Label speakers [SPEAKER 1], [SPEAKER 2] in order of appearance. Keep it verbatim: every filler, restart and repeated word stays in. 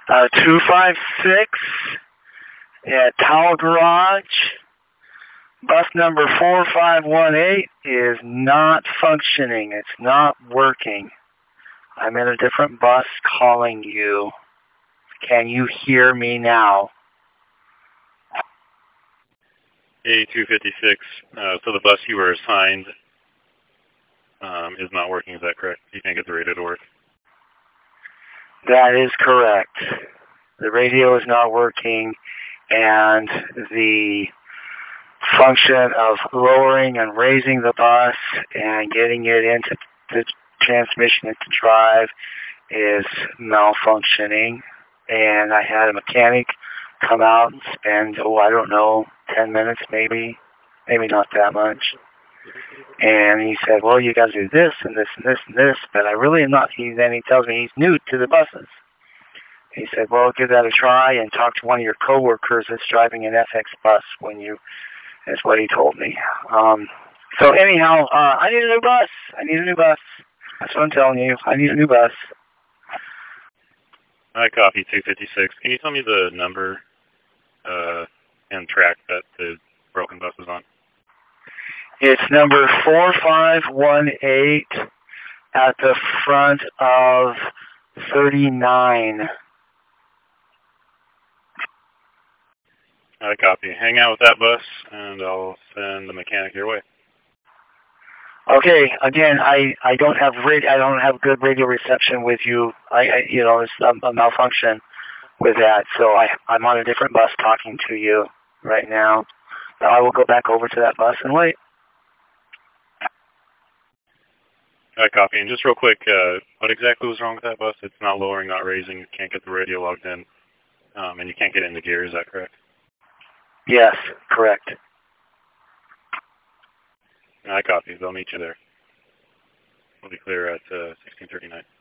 [SPEAKER 1] Uh, two five six at Tower Garage. Bus number four five one eight is not functioning. It's not working. I'm in a different bus calling you. Can you hear me now?
[SPEAKER 2] A two fifty-six, uh, so the bus you were assigned um, is not working, is that correct? You can't get the radio to work?
[SPEAKER 1] That is correct. The radio is not working, and the function of lowering and raising the bus and getting it into the transmission into drive is malfunctioning. And I had a mechanic come out and spend, oh, I don't know, ten minutes maybe, maybe not that much. And he said, well, you got to do this and this and this and this, but I really am not. He, then he tells me he's new to the buses. He said, well, give that a try and talk to one of your coworkers that's driving an F X bus when you, that's what he told me. Um, so anyhow, uh, I need a new bus. I need a new bus. That's what I'm telling you. I need a new bus.
[SPEAKER 2] I copy two fifty-six. Can you tell me the number uh, and track that the broken bus is on?
[SPEAKER 1] It's number four five one eight at the front of thirty-nine.
[SPEAKER 2] I copy. Hang out with that bus, and I'll send the mechanic your way.
[SPEAKER 1] Okay. Again, I, I don't have radio, I don't have good radio reception with you. I, I you know it's a, a malfunction with that. So I I'm on a different bus talking to you right now. I will go back over to that bus and wait.
[SPEAKER 2] I copy. And just real quick, uh, what exactly was wrong with that bus? It's not lowering, not raising. You can't get the radio logged in, um, and you can't get it into gear. Is that correct?
[SPEAKER 1] Yes, correct.
[SPEAKER 2] I copy. They'll meet you there. We'll be clear at uh, sixteen thirty-nine.